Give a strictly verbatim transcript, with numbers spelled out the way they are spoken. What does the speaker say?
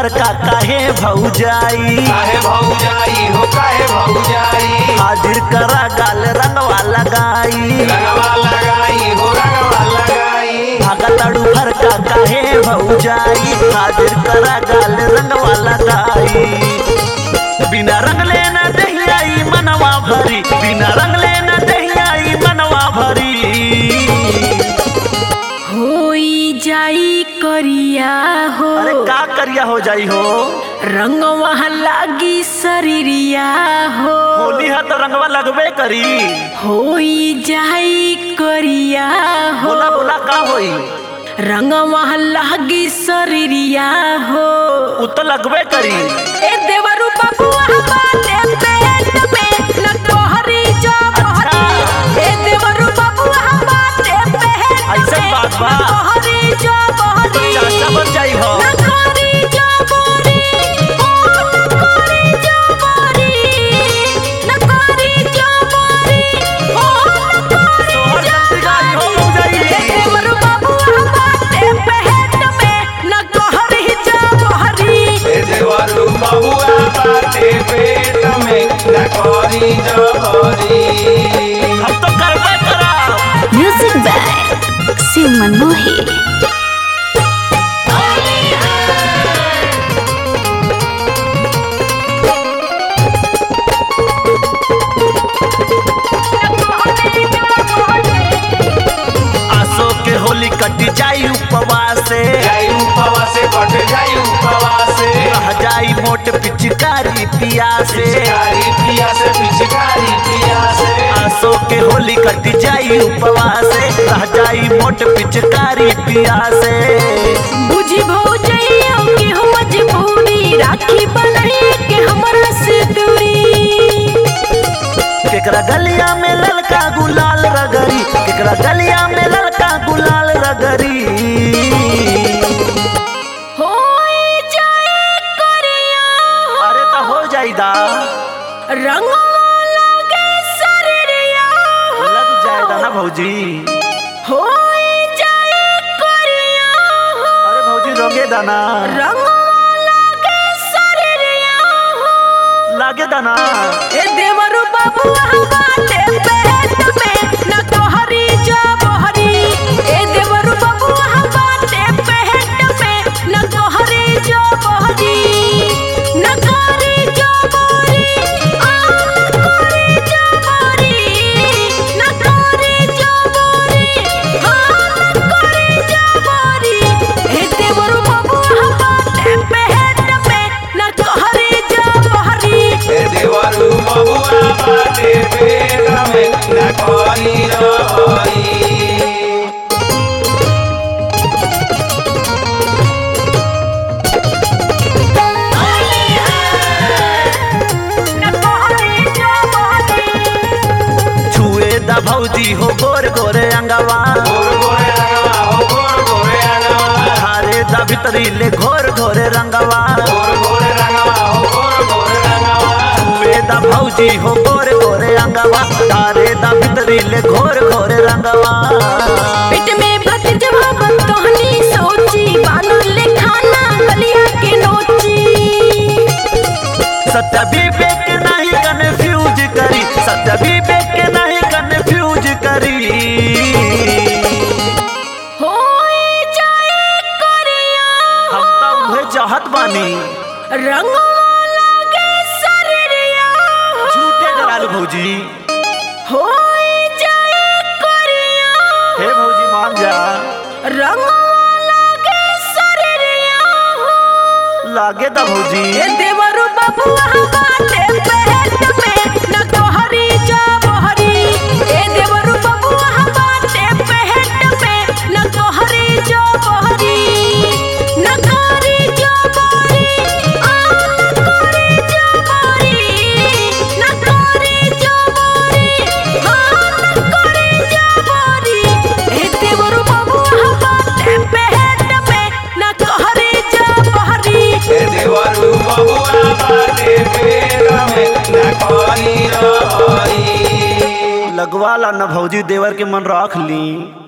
फरका काहे भौजाई, काहे भौजाई हो काहे भौजाई, हाजिर करा गाल रंगवा लगाई, रंगवा लगाई हो रंगवा लगाई, भागा लाडू फरका काहे भौजाई, हाजिर करा गाल रंगवा लगाई। बिना रंग लेना दहियाई मनवा भरी, बिना रंग लेना दहियाई मनवा भरी। होई जाई करिया हो, अरे का करिया हो जाई हो, रंग वहाँ लागी शरीरिया हो, होली है तो रंगवा लगबे करी। होई जाई करिया हो, बोला बोला का होई, रंग वहाँ लागी शरीरिया हो, उ तो लगबे करी। ए देवरू बबुआ बाटे पेट में न तोहरी जो बहरी, ए देवरू बबुआ बाटे पेट में ऐसा बात बा, न तोहरी जो बहरी, चाचा बन जाई हो, न तोहरी जो बहरी, ओ न तोहरी जो बहरी, न तोहरी जो बहरी, ओ न तोहरी तोहर गलती गाई हो भौजाई। ए देवरू बबुआ बाटे पेट में न तोहरी जो बहरी, ए देवरू बबुआ बाटे पेट में न करी जबरी। हम तो करबे करब। Music by Shiv Manmohi. आसो के होली कट जाई उपवास से, जाई उपवा से कट जाई उपवा से, रह जाई मोट पिचकारी पिया से। पिचकारी पिया से पिचकारी पिया से, आसो के होली कट जाई उपवास से, रह जाई मोट पिचकारी पिया से। बुझी भौजैया के हम मजबूरी, राखी बनाई के हमरा से दूरी, केकरा गलिया में ललका गुलाल रगरी, केकरा गलिया में ललका गुलाल रगरी। होई जाए करिया हो, अरे तो हो जाई दा, रंगवा लागे शरीरिया हो, लग जाएगा ना भौजी। होई जाए करिया हो, अरे भौजी रोगे दाना, रंगवा लागे शरीरिया हो, लागे दाना। ए देवरू बबुआ बाटे पेट में न तोहरी जो बहरी, ए देवरू बबुआ बाटे पेट में न तोहरी जो बहरी, न करी जो बहरी, आ न करी जो बहरी, न करी जो बहरी, हाँ न करी जो बहरी, ए देवरू बबुआ बाटे पेट में न तोहरी जो बहरी। ए देवरू बबुआ बाटे पेट में न करी जबरी। छुए दा भौजी हो गोर गोरे अंगवा, गोर गोरे रंगवा हो गोर गोरे रंगवा, हारे दा भितरी ले घोर घोरे रंगवा। गोर गोरे रंगवा हो गोर गोरे रंगवा, छुए दा भौजी हो गोर गोरे अंगवा, हारे दा भितरी ले घोर घोरे रंगवा। पेट में भट जब तोहनी सोची, बानू ले खाना गलिया के नोची, सत्य विवेक नहीं कन्फ्यूज करी, सत्य विवेक नहीं कन्फ्यूज करी। होई जाए करिया हो, हम तो उहे चाहत बानी, रंगवा लागे शरीरिया हो, झूठे डरालू भौजी। होई जाए करिया हे हो, भौजी मान जा, रंगवा लागे शरीरिया हो, लागे दा भौजी। ए देवरू बबुआ बाटे पेट में न तोहरी जो बहरी, ए देवरू बबुआ बाटे पेट में न तोहरी जो बहरी, न करी जो बहरी, आ न करी जो बहरी, न करी जो बहरी, हाँ न करी जो बहरी, ए देवरू बबुआ बाटे पेट में न तोहरी जो बहरी। ए देवरू बबुआ बाटे पेट में न करी जबरी। लगवा ला न भौजी, देवर के मन रख ली।